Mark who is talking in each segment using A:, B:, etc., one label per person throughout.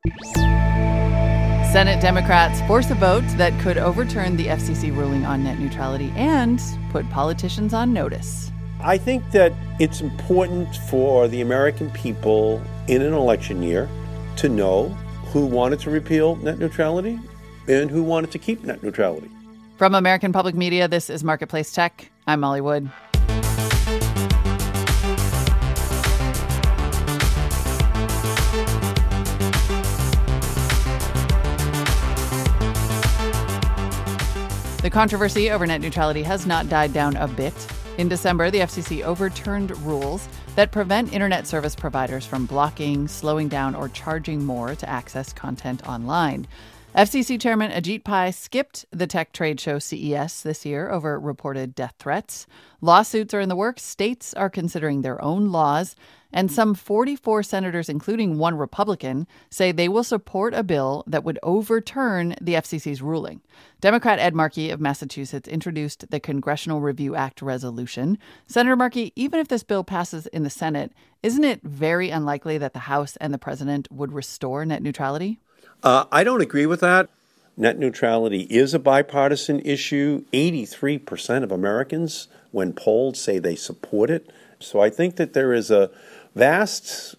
A: Senate Democrats force a vote that could overturn the FCC ruling on net neutrality and put politicians on notice.
B: I think that it's important for the American people in an election year to know who wanted to repeal net neutrality and who wanted to keep net neutrality.
A: From American Public Media, this is Marketplace Tech. I'm Molly Wood. The controversy over net neutrality has not died down a bit. In December, the FCC overturned rules that prevent internet service providers from blocking, slowing down, or charging more to access content online. FCC Chairman Ajit Pai skipped the tech trade show CES this year over reported death threats. Lawsuits are in the works. States are considering their own laws. And some 44 senators, including one Republican, say they will support a bill that would overturn the FCC's ruling. Democrat Ed Markey of Massachusetts introduced the Congressional Review Act resolution. Senator Markey, even if this bill passes in the Senate, isn't it very unlikely that the House and the president would restore net neutrality?
B: I don't agree with that. Net neutrality is a bipartisan issue. 83% of Americans, when polled, say they support it. So I think that there is a vast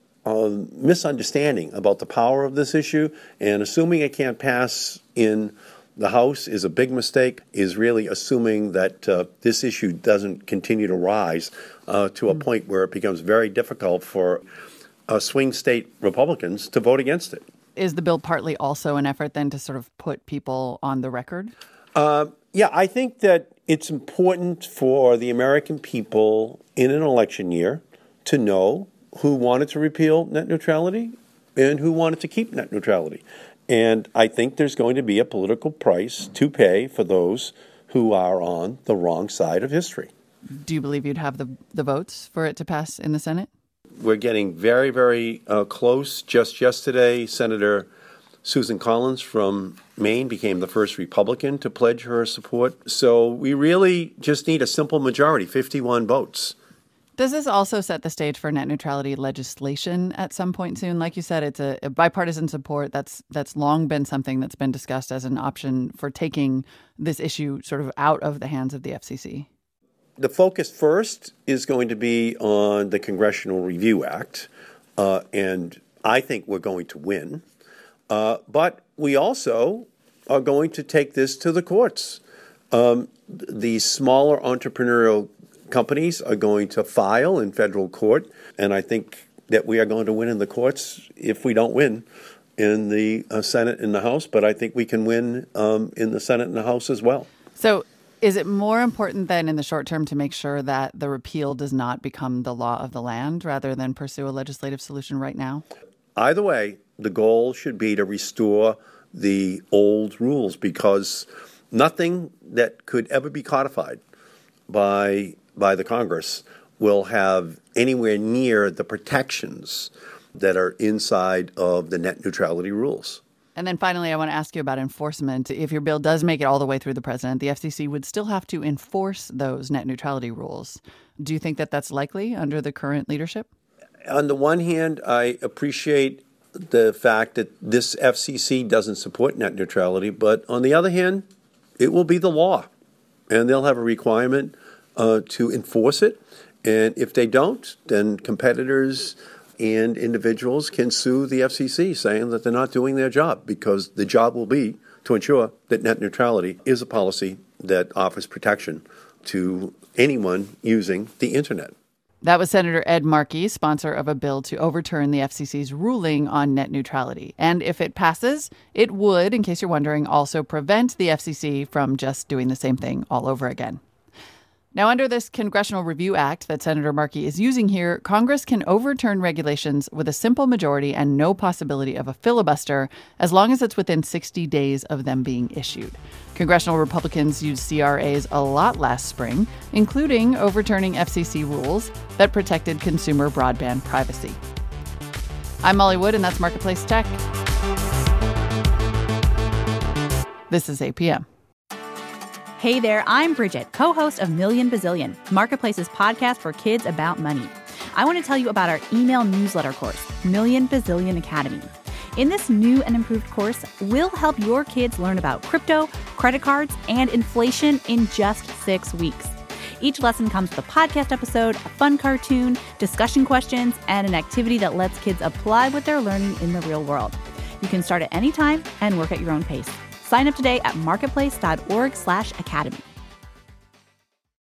B: misunderstanding about the power of this issue, and assuming it can't pass in the House is a big mistake, is really assuming that this issue doesn't continue to rise to a point where it becomes very difficult for swing state Republicans to vote against it.
A: Is the bill partly also an effort then to sort of put people on the record?
B: Yeah, I think that it's important for the American people in an election year to know who wanted to repeal net neutrality and who wanted to keep net neutrality. And I think there's going to be a political price to pay for those who are on the wrong side of history.
A: Do you believe you'd have the votes for it to pass in the Senate?
B: We're getting very, very close. Just yesterday, Senator Susan Collins from Maine became the first Republican to pledge her support. So we really just need a simple majority, 51 votes.
A: Does this also set the stage for net neutrality legislation at some point soon? Like you said, it's a bipartisan support. That's long been something that's been discussed as an option for taking this issue sort of out of the hands of the FCC.
B: The focus first is going to be on the Congressional Review Act, and I think we're going to win. But we also are going to take this to the courts. The smaller entrepreneurial companies are going to file in federal court, and I think that we are going to win in the courts if we don't win in the Senate and the House, but I think we can win in the Senate and the House as well.
A: So is it more important then in the short term to make sure that the repeal does not become the law of the land rather than pursue a legislative solution right now?
B: Either way, the goal should be to restore the old rules, because nothing that could ever be codified by the Congress will have anywhere near the protections that are inside of the net neutrality rules.
A: And then finally, I want to ask you about enforcement. If your bill does make it all the way through the president, the FCC would still have to enforce those net neutrality rules. Do you think that that's likely under the current leadership?
B: On the one hand, I appreciate the fact that this FCC doesn't support net neutrality, but on the other hand, it will be the law, and they'll have a requirement to enforce it. And if they don't, then competitors and individuals can sue the FCC saying that they're not doing their job, because the job will be to ensure that net neutrality is a policy that offers protection to anyone using the internet.
A: That was Senator Ed Markey, sponsor of a bill to overturn the FCC's ruling on net neutrality. And if it passes, it would, in case you're wondering, also prevent the FCC from just doing the same thing all over again. Now, under this Congressional Review Act that Senator Markey is using here, Congress can overturn regulations with a simple majority and no possibility of a filibuster, as long as it's within 60 days of them being issued. Congressional Republicans used CRAs a lot last spring, including overturning FCC rules that protected consumer broadband privacy. I'm Molly Wood, and that's Marketplace Tech. This is APM.
C: Hey there, I'm Bridget, co-host of Million Bazillion, Marketplace's podcast for kids about money. I want to tell you about our email newsletter course, Million Bazillion Academy. In this new and improved course, we'll help your kids learn about crypto, credit cards, and inflation in just 6 weeks. Each lesson comes with a podcast episode, a fun cartoon, discussion questions, and an activity that lets kids apply what they're learning in the real world. You can start at any time and work at your own pace. Sign up today at marketplace.org/academy.